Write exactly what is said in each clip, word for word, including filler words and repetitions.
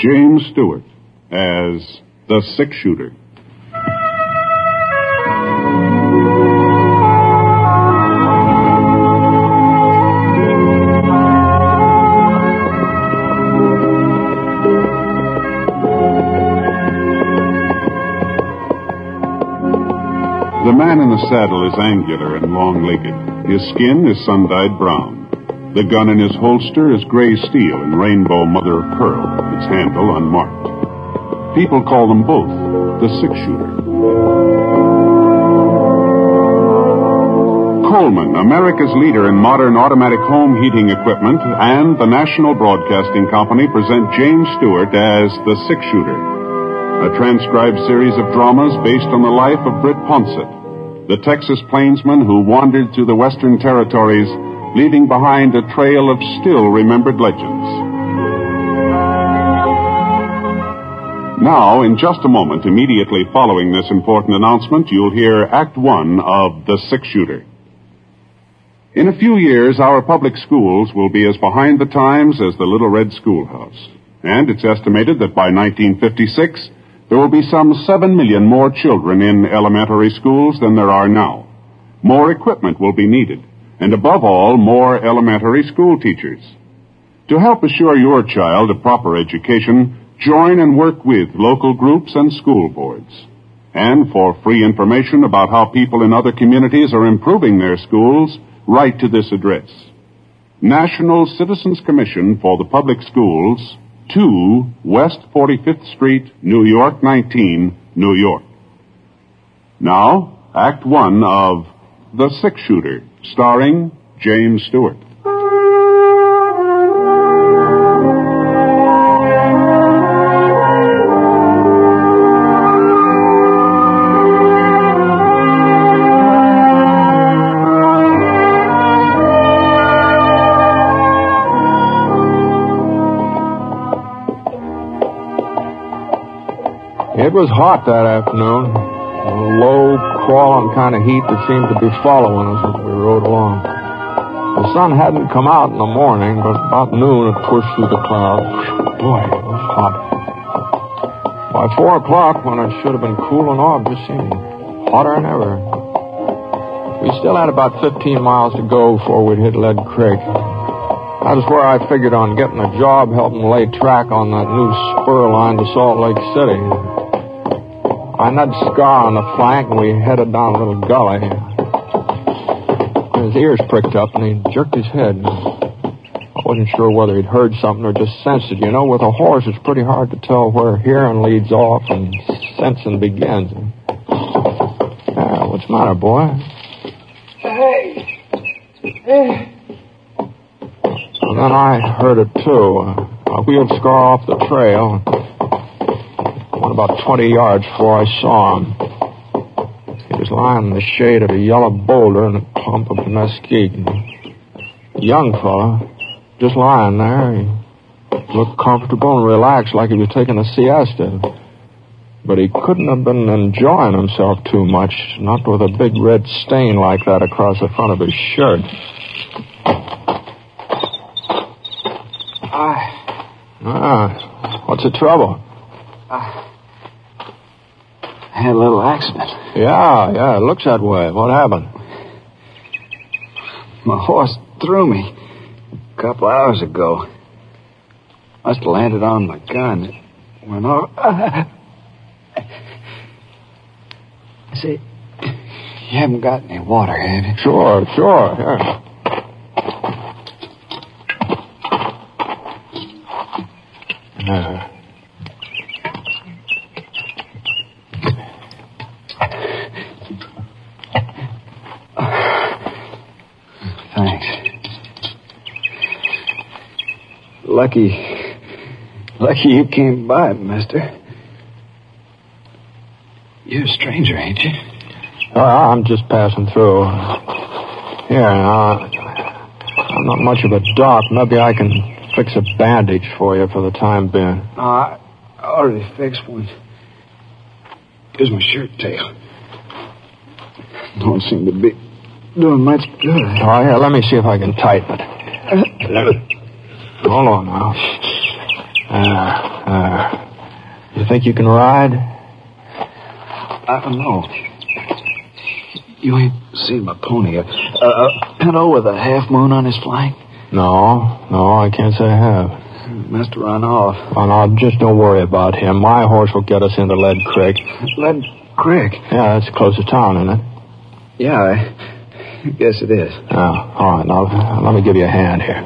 James Stewart as the six-shooter. The man in the saddle is angular and long-legged. His skin is sun-dyed brown. The gun in his holster is gray steel and rainbow mother-of-pearl, its handle unmarked. People call them both the six-shooter. Coleman, America's leader in modern automatic home heating equipment, and the National Broadcasting Company present James Stewart as the six-shooter, a transcribed series of dramas based on the life of Britt Ponsett, the Texas plainsman who wandered through the Western Territories, leaving behind a trail of still-remembered legends. Now, in just a moment, immediately following this important announcement, you'll hear Act One of The Six-Shooter. In a few years, our public schools will be as behind the times as the Little Red Schoolhouse. And it's estimated that by nineteen fifty-six, there will be some seven million more children in elementary schools than there are now. More equipment will be needed, and above all, more elementary school teachers. To help assure your child a proper education, join and work with local groups and school boards. And for free information about how people in other communities are improving their schools, write to this address: National Citizens Commission for the Public Schools, two West forty-fifth Street, New York nineteen, New York. Now, Act One of The Six-Shooter, starring James Stewart. It was hot that afternoon. A low, crawling kind of heat that seemed to be following us as we rode along. The sun hadn't come out in the morning, but about noon it pushed through the clouds. Boy, it was hot. By four o'clock, when it should have been cooling off, it just seemed hotter than ever. We still had about fifteen miles to go before we'd hit Lead Creek. That was where I figured on getting a job helping lay track on that new spur line to Salt Lake City. I nudged Scar on the flank, and we headed down a little gully. His ears pricked up, and he jerked his head. I wasn't sure whether he'd heard something or just sensed it. You know, with a horse, it's pretty hard to tell where hearing leads off and sensing begins. Yeah, what's the matter, boy? Hey. Hey. And then I heard it, too. I wheeled Scar off the trail. Went about twenty yards before I saw him. He was lying in the shade of a yellow boulder in a clump of mesquite. A young fella, just lying there. He looked comfortable and relaxed like he was taking a siesta. But he couldn't have been enjoying himself too much, not with a big red stain like that across the front of his shirt. I... Ah, what's the trouble? I... I had a little accident. Yeah, yeah, it looks that way. What happened? My horse threw me a couple hours ago. Must have landed on my gun. It went off. I say, you haven't got any water, have you? Sure, sure, yeah. Uh, Thanks. Lucky, lucky you came by, mister. You're a stranger, ain't you? Uh, I'm just passing through. Here, uh, I'm not much of a doc. Maybe I can fix a bandage for you for the time being. No, I already fixed one. Here's my shirt tail. Don't seem to be doing much good. Oh, yeah, let me see if I can tighten it. Hold on now. Uh, uh, you think you can ride? I don't know. You ain't seen my pony. A uh, uh, pinto with a half moon on his flank? No, no, I can't say I have. He must have run off. Oh, no, just don't worry about him. My horse will get us into Lead Creek. Lead Creek? Yeah, that's close to town, isn't it? Yeah, I guess it is. Oh, all right, now, let me give you a hand here.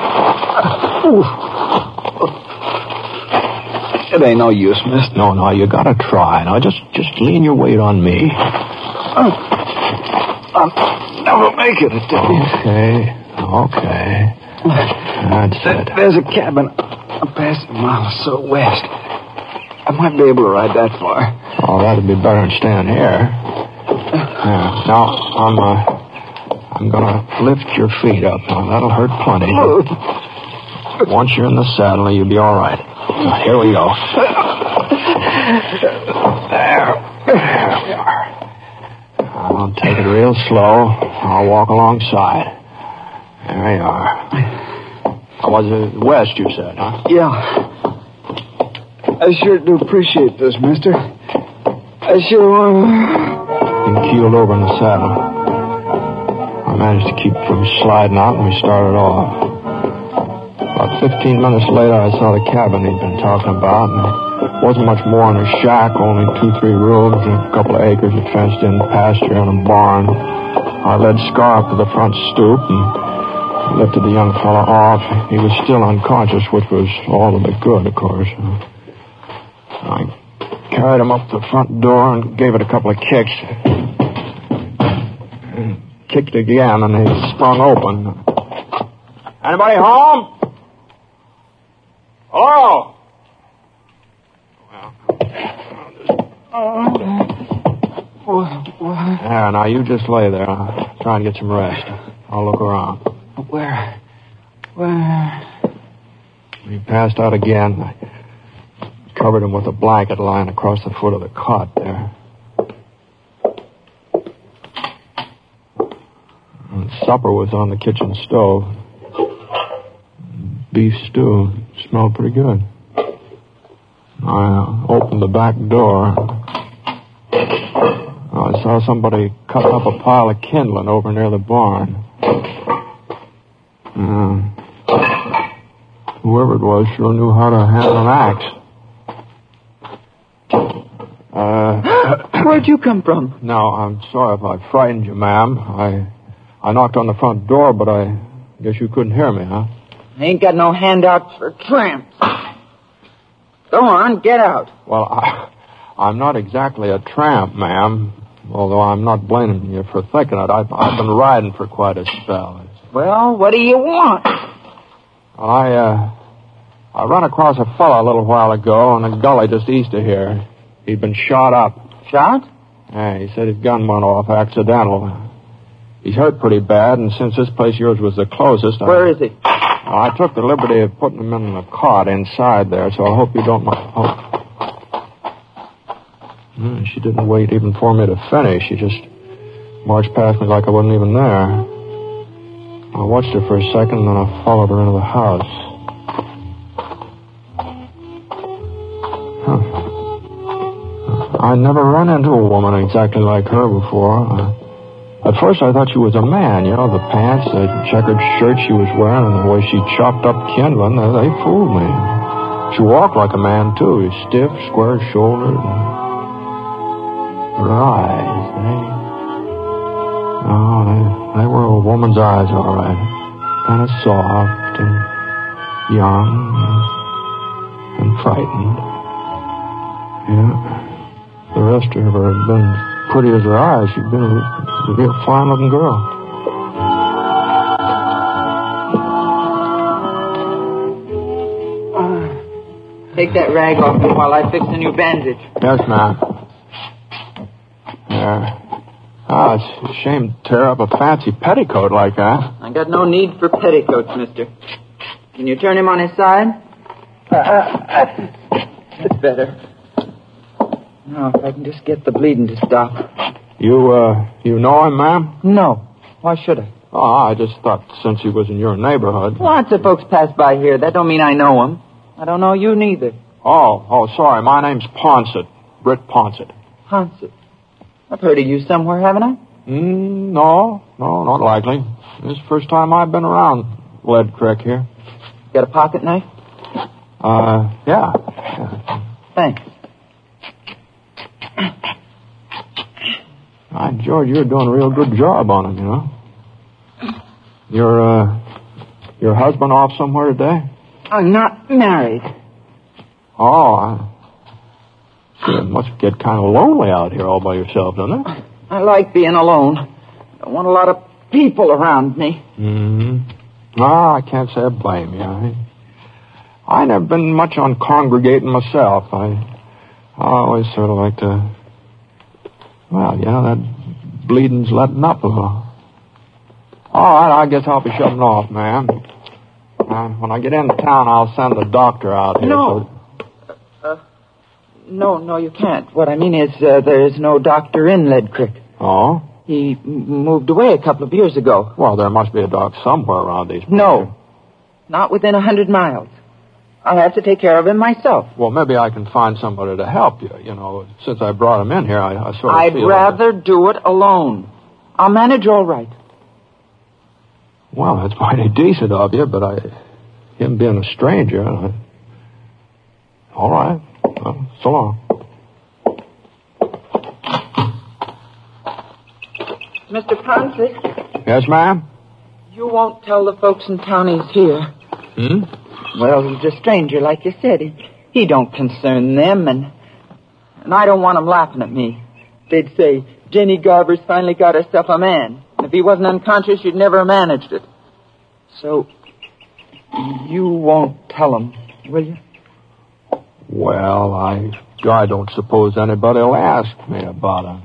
It ain't no use, mister. No, no, you gotta try. Now, just just lean your weight on me. Uh, I'll never make it, I tell you. Okay, okay. That's there, it. There's a cabin a past a mile or so west. I might be able to ride that far. Oh, that'd be better than staying here. Yeah. Now, I'm, uh, I'm gonna lift your feet up. Now, that'll hurt plenty. Once you're in the saddle, you'll be all right. Now, here we go. There. There we are. I'll take it real slow. I'll walk alongside. There we are. I was it west, you said, huh? Yeah. I sure do appreciate this, mister. I sure want He keeled over in the saddle. I managed to keep from sliding out, and we started off. About fifteen minutes later, I saw the cabin he'd been talking about, and it wasn't much more than a shack, only two, three rooms, and a couple of acres of fenced-in pasture and a barn. I led Scar up to the front stoop and lifted the young fellow off. He was still unconscious, which was all of it good, of course. I carried him up to the front door and gave it a couple of kicks. Kicked again, and he sprung open. Anybody home? Hello? Well, there, now you just lay there. I'll try and get some rest. I'll look around. Where? Where? He passed out again. I covered him with a blanket lying across the foot of the cot there. And supper was on the kitchen stove. Beef stew. Smelled pretty good. I opened the back door. I saw somebody cutting up a pile of kindling over near the barn. Uh, whoever it was sure knew how to handle an axe. Uh, Where'd you come from? Now, I'm sorry if I frightened you, ma'am. I I knocked on the front door, but I guess you couldn't hear me, huh? I ain't got no handouts for tramps. Go on, get out. Well, I, I'm not exactly a tramp, ma'am, although I'm not blaming you for thinking it. I've, I've been riding for quite a spell. Well, what do you want? Well, I, uh, I ran across a fellow a little while ago in a gully just east of here. He'd been shot up. Shot? Yeah, he said his gun went off accidental. He's hurt pretty bad, and since this place of yours was the closest... Where I, is he? I took the liberty of putting him in the cot inside there, so I hope you don't mind. Oh. Hmm, she didn't wait even for me to finish. She just marched past me like I wasn't even there. I watched her for a second, and then I followed her into the house. Huh. I never run into a woman exactly like her before. I, At first, I thought she was a man. You know, the pants, the checkered shirt she was wearing, and the way she chopped up kindling, they, they fooled me. She walked like a man, too. Stiff, square-shouldered. And her eyes, they... Oh, they, they were a woman's eyes, all right. Kind of soft and young and, and frightened. Yeah. The rest of her had been pretty as her eyes. She'd been a, a real fine-looking girl. Uh, take that rag off me while I fix a new bandage. Yes, ma'am. There. Ah, it's a shame to tear up a fancy petticoat like that. I got no need for petticoats, mister. Can you turn him on his side? Uh, uh, that's better. Now, if I can just get the bleeding to stop. You, uh, you know him, ma'am? No. Why should I? Oh, I just thought since he was in your neighborhood. Lots of folks pass by here. That don't mean I know him. I don't know you neither. Oh, oh, sorry. My name's Ponsett. Britt Ponsett. Ponsett. I've heard of you somewhere, haven't I? Mm, no, no, not likely. This is the first time I've been around Lead Creek here. Got a pocket knife? Uh, yeah. yeah. Thanks. Hi, George, you're doing a real good job on him, you know. Your, uh, your husband off somewhere today? I'm not married. Oh, I... It must get kind of lonely out here all by yourself, doesn't it? I like being alone. I don't want a lot of people around me. Mm-hmm. No, I can't say I blame you. I, I never been much on congregating myself. I, I always sort of like to... Well, you know, that bleeding's letting up a little. All right, I guess I'll be shutting off, ma'am. Uh, when I get into town, I'll send the doctor out here. No. So... Uh, no, no, you can't. What I mean is uh, there is no doctor in Lead Creek. Oh? He m- moved away a couple of years ago. Well, there must be a doc somewhere around these parts. No. Not within a hundred miles. I'll have to take care of him myself. Well, maybe I can find somebody to help you. You know, since I brought him in here, I, I sort of I'd feel rather like... do it alone. I'll manage all right. Well, that's mighty decent of you, but I... Him being a stranger... I... All right. Well, so long. Mister Ponsett? Yes, ma'am? You won't tell the folks in town he's here. Hmm? Well, he's a stranger, like you said. He, he don't concern them, and and I don't want them laughing at me. They'd say, Jenny Garber's finally got herself a man. If he wasn't unconscious, you'd never have managed it. So, you won't tell them, will you? Well, I I don't suppose anybody will ask me about him.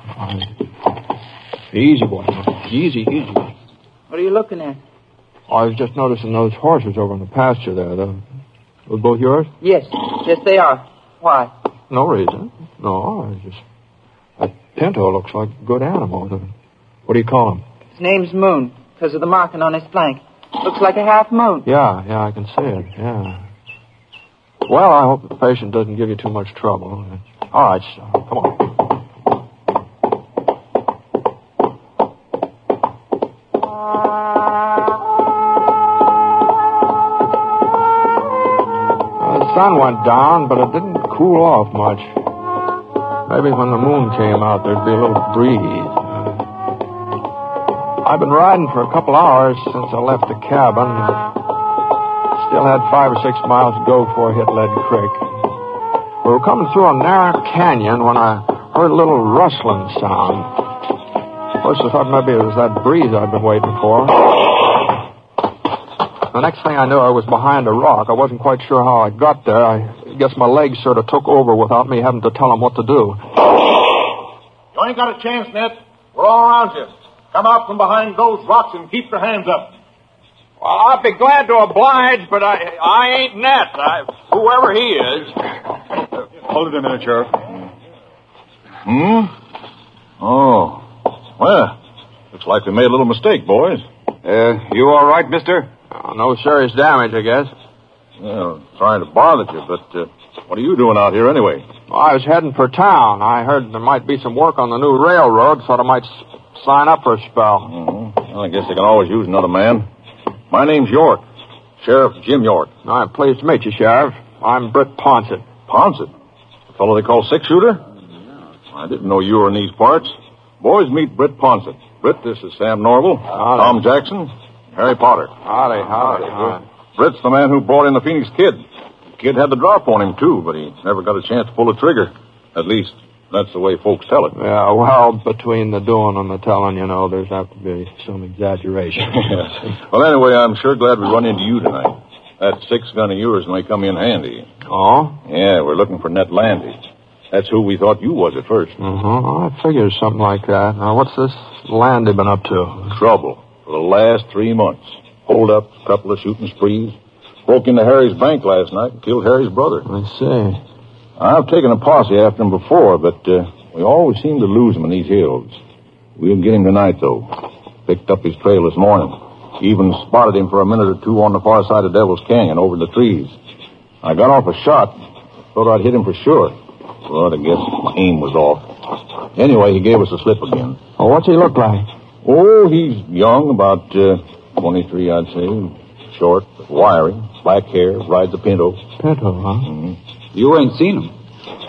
I, easy, boy. Easy, easy. What are you looking at? I was just noticing those horses over in the pasture there. The, were both yours? Yes. Yes, they are. Why? No reason. No, I just... That pinto looks like a good animal. What do you call him? His name's Moon, because of the marking on his flank. Looks like a half moon. Yeah, yeah, I can see it, yeah. Well, I hope the patient doesn't give you too much trouble. All right, so, come on. Well, the sun went down, but it didn't cool off much. Maybe when the moon came out, there'd be a little breeze. I've been riding for a couple hours since I left the cabin. Still had five or six miles to go before I hit Lead Creek. We were coming through a narrow canyon when I heard a little rustling sound. First I thought maybe it was that breeze I'd been waiting for. The next thing I knew, I was behind a rock. I wasn't quite sure how I got there. I guess my legs sort of took over without me having to tell them what to do. You ain't got a chance, Ned. We're all around you. Come out from behind those rocks and keep your hands up. Well, I'd be glad to oblige, but I I ain't Ned. I, whoever he is. Hold it a minute, Sheriff. Hmm? Oh. Well, looks like we made a little mistake, boys. Uh, you all right, mister? Uh, no serious damage, I guess. Well, trying to bother you, but uh, what are you doing out here anyway? Well, I was heading for town. I heard there might be some work on the new railroad. Thought I might s- sign up for a spell. Mm-hmm. Well, I guess they can always use another man. My name's York. Sheriff Jim York. I'm pleased to meet you, Sheriff. I'm Britt Ponsett. Ponsett? The fellow they call six-shooter? I didn't know you were in these parts. Boys, meet Britt Ponsett. Britt, this is Sam Norval, Howdy. Tom Jackson, Harry Potter. Howdy, howdy, howdy. Britt's the man who brought in the Phoenix Kid. The kid had the drop on him, too, but he never got a chance to pull a trigger. At least, that's the way folks tell it. Yeah, well, between the doing and the telling, you know, there's have to be some exaggeration. Well, anyway, I'm sure glad we run into you tonight. That six-gun of yours may come in handy. Oh? Yeah, we're looking for Ned Landy. That's who we thought you was at first. Uh-huh. I figured something like that. Now, what's this Landy been up to? Trouble for the last three months. Hold up, a couple of shooting sprees. Broke into Harry's bank last night and killed Harry's brother. I see. I've taken a posse after him before, but uh, we always seem to lose him in these hills. We'll get him tonight, though. Picked up his trail this morning. Even spotted him for a minute or two on the far side of Devil's Canyon over the trees. I got off a shot. Thought I'd hit him for sure. But I guess my aim was off. Anyway, he gave us a slip again. Oh, what's he look like? Oh, he's young, about uh, twenty-three, I'd say. Short, wiry, black hair, rides a Pinto. Pinto, huh? Mm-hmm. You ain't seen him?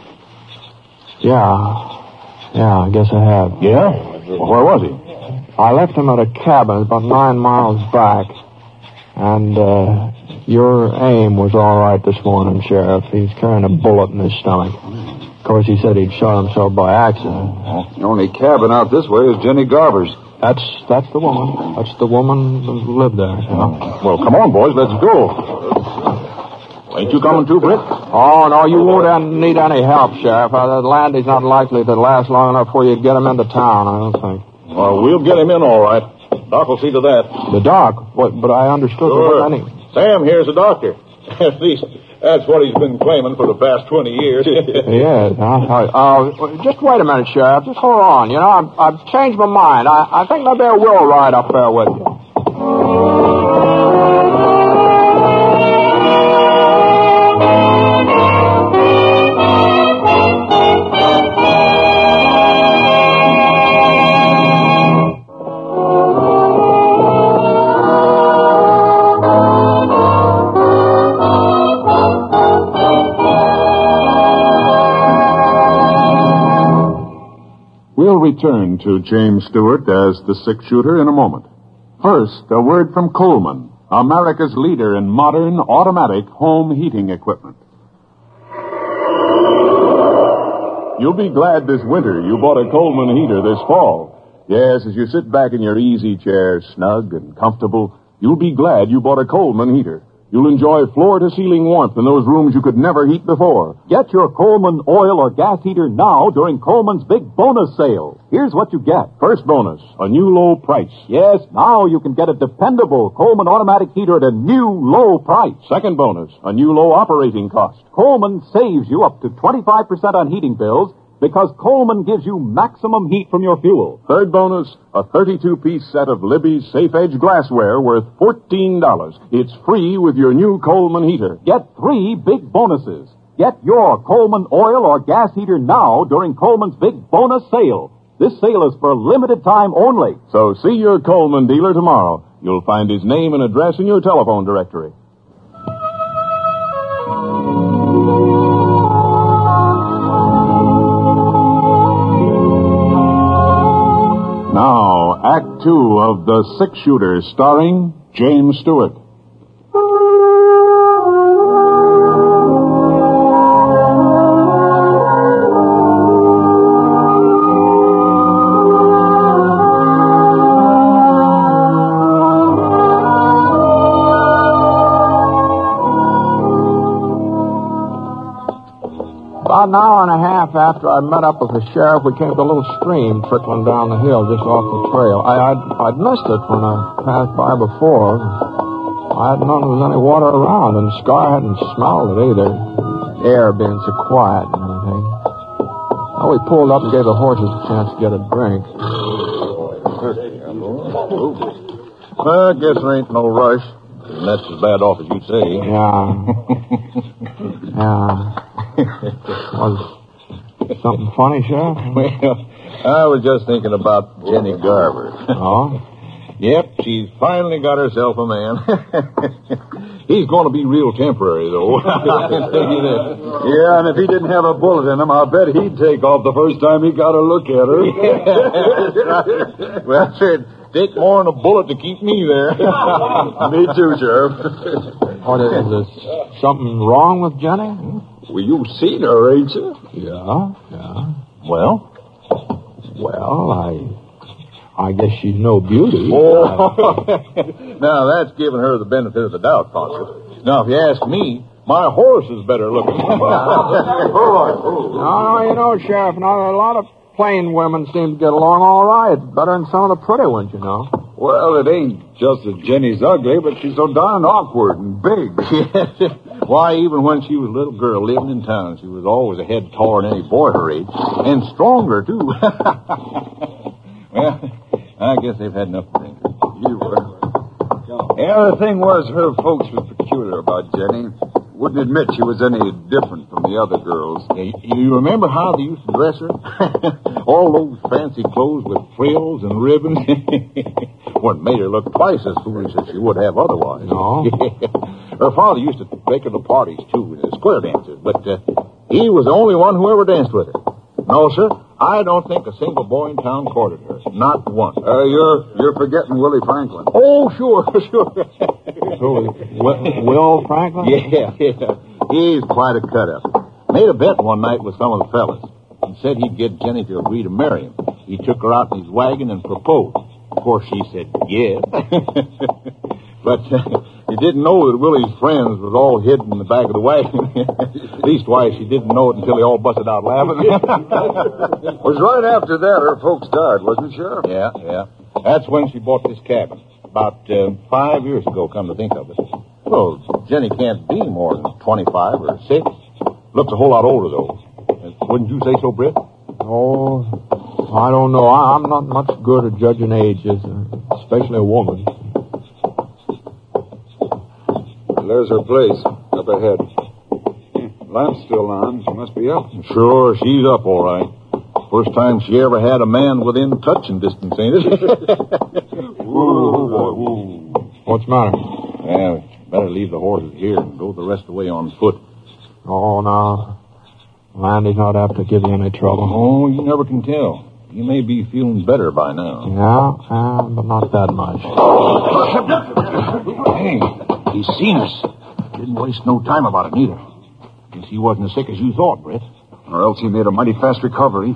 Yeah. Yeah, I guess I have. Yeah? Well, where was he? I left him at a cabin about nine miles back. And, uh, your aim was all right this morning, Sheriff. He's carrying a bullet in his stomach. Of course, he said he'd shot himself by accident. The only cabin out this way is Jenny Garber's. That's that's the woman. That's the woman who lived there. You know? Well, come on, boys. Let's go. Ain't you coming too, Britt? Oh, no, you won't need any help, Sheriff. Uh, Landy's not likely to last long enough for you to get him into town, I don't think. Well, we'll get him in all right. Doc will see to that. The doc? What? But I understood Sure. that any... Sam here's the doctor. At least that's what he's been claiming for the past twenty years. Yes. Uh, uh, just wait a minute, Sheriff. Just hold on. You know, I've, I've changed my mind. I, I think maybe I will ride up there with you. We'll return to James Stewart as the six-shooter in a moment. First, a word from Coleman, America's leader in modern automatic home heating equipment. You'll be glad this winter you bought a Coleman heater this fall. Yes, as you sit back in your easy chair, snug and comfortable, you'll be glad you bought a Coleman heater. You'll enjoy floor-to-ceiling warmth in those rooms you could never heat before. Get your Coleman oil or gas heater now during Coleman's big bonus sale. Here's what you get. First bonus, a new low price. Yes, now you can get a dependable Coleman automatic heater at a new low price. Second bonus, a new low operating cost. Coleman saves you up to twenty-five percent on heating bills because Coleman gives you maximum heat from your fuel. Third bonus, a thirty-two piece set of Libby's Safe Edge glassware worth fourteen dollars. It's free with your new Coleman heater. Get three big bonuses. Get your Coleman oil or gas heater now during Coleman's big bonus sale. This sale is for a limited time only. So see your Coleman dealer tomorrow. You'll find his name and address in your telephone directory. Now, Act Two of The Six-Shooter, starring James Stewart. About an hour and a half after I met up with the sheriff, we came to a little stream trickling down the hill just off the trail. I, I'd, I'd missed it when I passed by before. I hadn't known there was any water around, and Scar hadn't smelled it either. The air being so quiet and everything. Well, we pulled up and gave the horses a chance to get a drink. Well, I guess there ain't no rush. And that's as bad off as you say. Yeah. Yeah. Was something funny, Sheriff? Well, I was just thinking about Jenny Garber. Oh? Yep, she's finally got herself a man. He's going to be real temporary, though. I can tell you that. Yeah, and if he didn't have a bullet in him, I'll bet he'd take off the first time he got a look at her. Yeah. Well, sir, it'd take more than a bullet to keep me there. Me too, Sheriff. What is, is there something wrong with Jenny? Well, you've seen her, ain't you? Yeah, yeah. Well? Well, I... I guess she's no beauty. Oh. Now, that's giving her the benefit of the doubt, Ponce. Now, if you ask me, my horse is better looking. No, you know, Sheriff, now, a lot of plain women seem to get along all right. Better than some of the pretty ones, you know. Well, it ain't just that Jenny's ugly, but she's so darn awkward and big. Why, even when she was a little girl living in town, she was always a head taller than any boy her age. And stronger, too. Well, I guess they've had enough to drink. You were. Yeah, the thing was, her folks was peculiar about Jenny. wouldn't admit she was any different from the other girls. Yeah, you, you remember how they used to dress her? All those fancy clothes with frills and ribbons. What made her look twice as foolish as she would have otherwise. No. Her father used to take her to parties, too, as square dancers, but uh, he was the only one who ever danced with her. No, sir, I don't think a single boy in town courted her. Not one. Uh, you're you're forgetting Willie Franklin. Oh, sure, sure. So, Will, Will Franklin? Yeah, yeah. He's quite a cut-up. Made a bet one night with some of the fellas and said he'd get Jenny to agree to marry him. He took her out in his wagon and proposed. Of course, she said yes. But uh, he didn't know that Willie's friends was all hidden in the back of the wagon. Leastwise, she didn't know it until they all busted out laughing. It was right after that her folks died, wasn't it, Sheriff? Yeah, yeah. That's when she bought this cabin. About uh, five years ago, come to think of it. Well, Jenny can't be more than twenty-five or six. Looks a whole lot older, though. Uh, wouldn't you say so, Britt? Oh, I don't know. I, I'm not much good at judging ages, especially a woman. There's her place, up ahead. Lamp's still on. She must be up. Sure, she's up, all right. First time she ever had a man within touching distance, ain't it? Whoa, boy, whoa. What's the matter? Yeah, we better leave the horses here and go the rest of the way on foot. Oh, no. Landy's not apt to give you any trouble. Oh, you never can tell. You may be feeling better by now. Yeah, uh, but not that much. Hey, he's seen us. Didn't waste no time about it, neither. Guess he wasn't as sick as you thought, Britt. Or else he made a mighty fast recovery.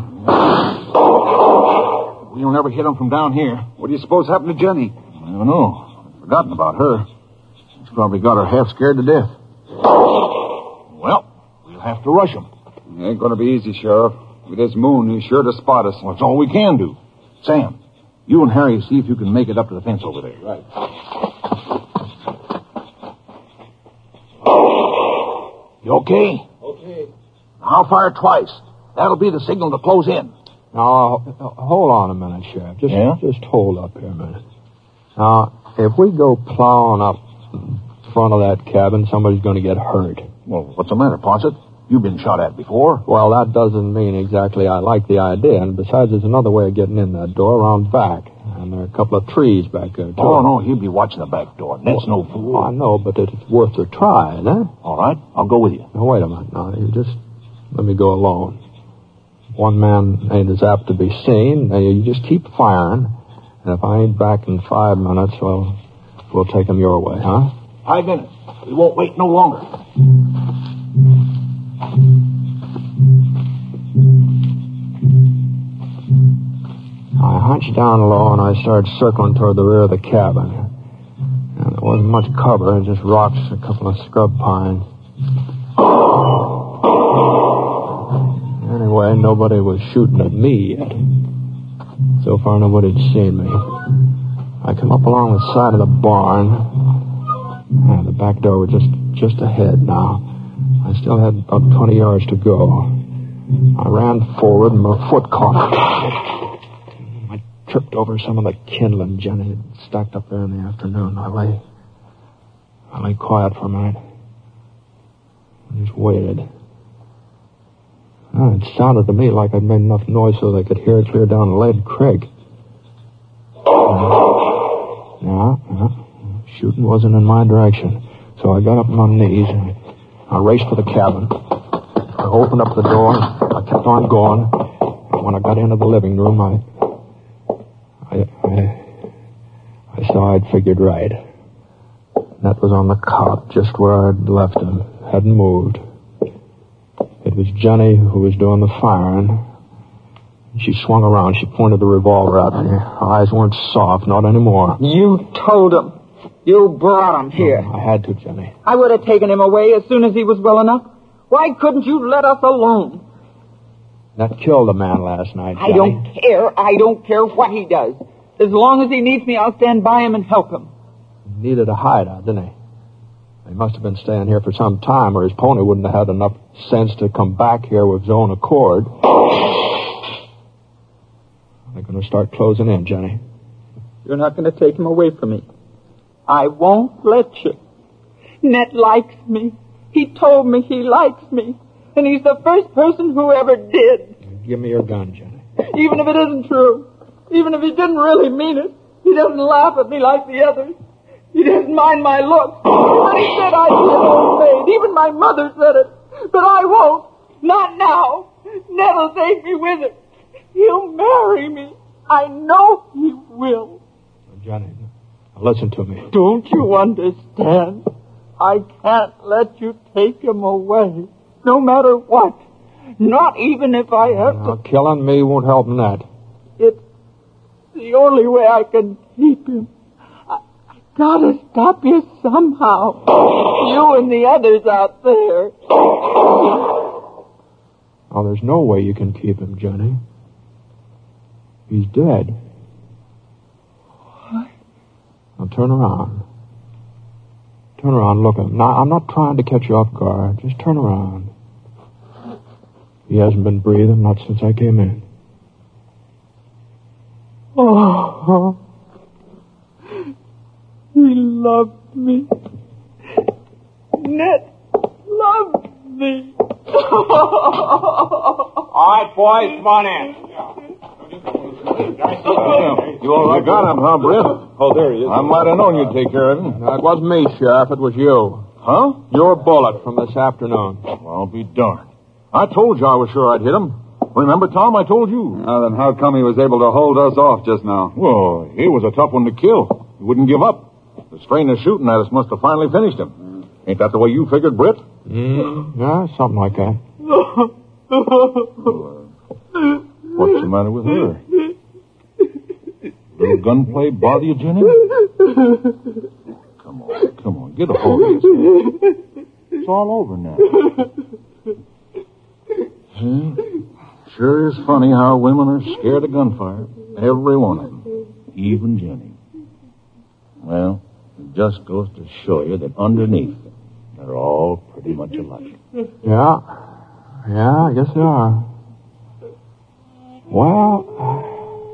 We'll never hit him from down here. What do you suppose happened to Jenny? I don't know. I've forgotten about her. He's probably got her half scared to death. Well, we'll have to rush him. It ain't going to be easy, Sheriff. With this moon, he's sure to spot us. Well, that's all we can do. Sam, you and Harry see if you can make it up to the fence over there. Right. You okay? Okay. I'll fire twice. That'll be the signal to close in. Now, hold on a minute, Sheriff. Just, Yeah? just hold up here a minute. Now, if we go plowing up in front of that cabin, somebody's going to get hurt. Well, what's the matter, Ponset? You've been shot at before. Well, that doesn't mean exactly I like the idea. And besides, there's another way of getting in that door around back. And there are a couple of trees back there, too. Oh, no, he'll be watching the back door. That's no fool. I know, but it's worth a try, isn't it? All right, I'll go with you. Now, wait a minute. Now, you just let me go alone. One man ain't as apt to be seen. Now, you just keep firing. And if I ain't back in five minutes, well, we'll take him your way, huh? Five minutes. We won't wait no longer. I hunched down low and I started circling toward the rear of the cabin. And there wasn't much cover, just rocks, a couple of scrub pines. Anyway, nobody was shooting at me yet. So far, nobody'd seen me. I come up along the side of the barn. And the back door was just, just ahead now. I still had about twenty yards to go. I ran forward and my foot caught. I tripped over some of the kindling Jenny had stacked up there in the afternoon. I lay, I lay quiet for a minute. I just waited. Oh, it sounded to me like I'd made enough noise so they could hear it clear down Lead Creek. Yeah, yeah. Shooting wasn't in my direction. So I got up on my knees and I raced for the cabin. I opened up the door. I kept on going. And when I got into the living room, I... I... I, I saw I'd figured right. That was on the cot, just where I'd left him. Hadn't moved. It was Jenny who was doing the firing. She swung around. She pointed the revolver at me. Her eyes weren't soft, not anymore. You told him. You brought him here. I had to, Jenny. I would have taken him away as soon as he was well enough. Why couldn't you let us alone? That killed a man last night, Jenny. I don't care. I don't care what he does. As long as he needs me, I'll stand by him and help him. He needed a hideout, didn't he? He must have been staying here for some time, or his pony wouldn't have had enough sense to come back here with his own accord. They're going to start closing in, Jenny. You're not going to take him away from me. I won't let you. Ned likes me. He told me he likes me, and he's the first person who ever did. Give me your gun, Jenny. Even if it isn't true, even if he didn't really mean it, he doesn't laugh at me like the others. He doesn't mind my looks. But he said I'd be an old maid. Even my mother said it. But I won't. Not now. Ned'll take me with her. He'll marry me. I know he will. Jenny, listen to me. Don't you understand? I can't let you take him away, no matter what. Not even if I have Now, to... killing me won't help Ned. It's the only way I can keep him. I, I gotta stop you somehow. You and the others out there. Oh, there's no way you can keep him, Jenny. He's dead. What? Now turn around. Turn around, look at him. Now, I'm not trying to catch you off guard. Just turn around. He hasn't been breathing, not since I came in. Oh, he loved me. Ned loved me. All right, boys, come on in. You all right? You got him, huh, Britt? Oh, there he is. I might have known you'd take care of him. No, it wasn't me, Sheriff. It was you. Huh? Your bullet from this afternoon. I'll be darned. I told you I was sure I'd hit him. Remember, Tom, I told you. Now, then how come he was able to hold us off just now? Well, he was a tough one to kill. He wouldn't give up. The strain of shooting at us must have finally finished him. Ain't that the way you figured, Britt? Mm, yeah, something like that. Well, uh, what's the matter with her? Little gunplay bother you, Jenny? Come on, come on, get a hold of yourself. It's all over now. See? Sure is funny how women are scared of gunfire. Every one of them. Even Jenny. Well, it just goes to show you that underneath, they're all pretty much alike. Yeah. Yeah, I guess they are. Well...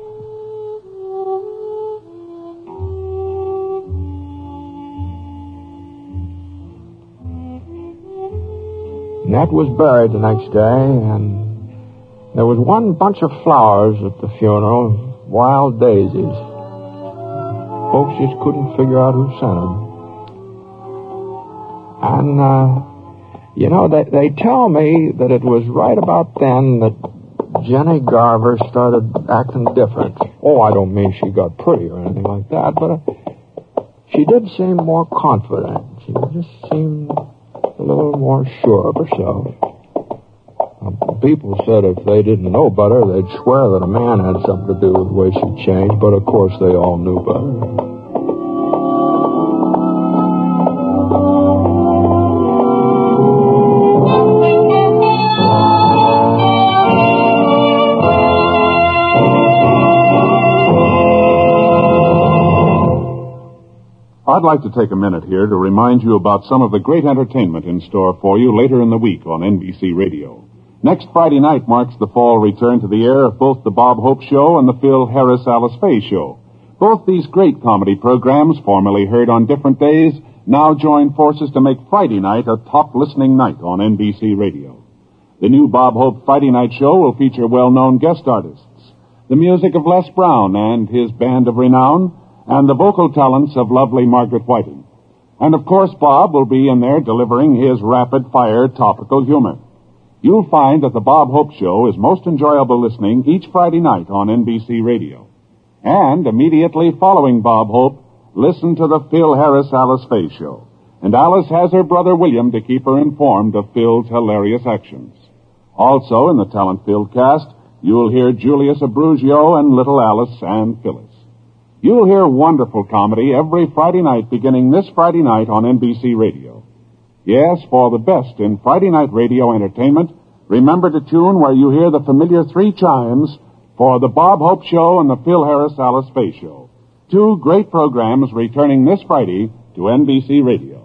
Ned was buried the next day, and there was one bunch of flowers at the funeral, wild daisies. Folks just couldn't figure out who sent them. And, uh, you know, they, they tell me that it was right about then that Jenny Garver started acting different. Oh, I don't mean she got pretty or anything like that, but uh, she did seem more confident. She just seemed a little more sure of herself. Uh, people said if they didn't know better, they'd swear that a man had something to do with the way she changed, but of course they all knew better. I'd like to take a minute here to remind you about some of the great entertainment in store for you later in the week on N B C Radio. Next Friday night marks the fall return to the air of both the Bob Hope Show and the Phil Harris Alice Faye Show. Both these great comedy programs, formerly heard on different days, now join forces to make Friday night a top listening night on N B C Radio. The new Bob Hope Friday night show will feature well-known guest artists, the music of Les Brown and his band of renown, and the vocal talents of lovely Margaret Whiting. And, of course, Bob will be in there delivering his rapid-fire topical humor. You'll find that the Bob Hope Show is most enjoyable listening each Friday night on N B C Radio. And immediately following Bob Hope, listen to the Phil Harris Alice Faye Show. And Alice has her brother William to keep her informed of Phil's hilarious actions. Also in the talent-filled cast, you'll hear Julius Abruzio and little Alice and Phyllis. You'll hear wonderful comedy every Friday night beginning this Friday night on N B C Radio. Yes, for the best in Friday night radio entertainment, remember to tune where you hear the familiar three chimes for the Bob Hope Show and the Phil Harris Alice Faye Show. Two great programs returning this Friday to N B C Radio.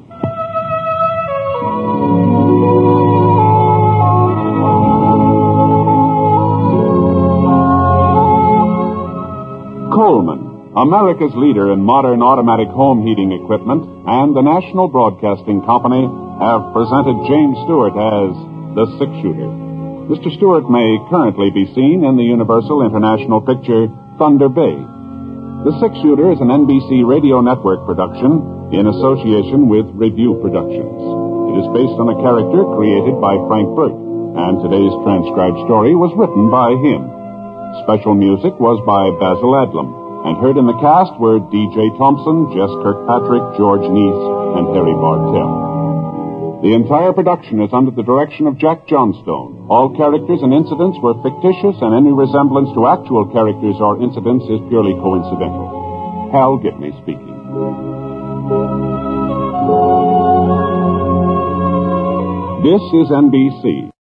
Coleman, America's leader in modern automatic home heating equipment, and the National Broadcasting Company have presented James Stewart as the six-shooter. Mister Stewart may currently be seen in the Universal International picture Thunder Bay. The Six-Shooter is an N B C Radio Network production in association with Review Productions. It is based on a character created by Frank Burt, and today's transcribed story was written by him. Special music was by Basil Adlam, and heard in the cast were D J Thompson, Jess Kirkpatrick, George Neese, and Harry Bartell. The entire production is under the direction of Jack Johnstone. All characters and incidents were fictitious, and any resemblance to actual characters or incidents is purely coincidental. Hal Gibney speaking. This is N B C.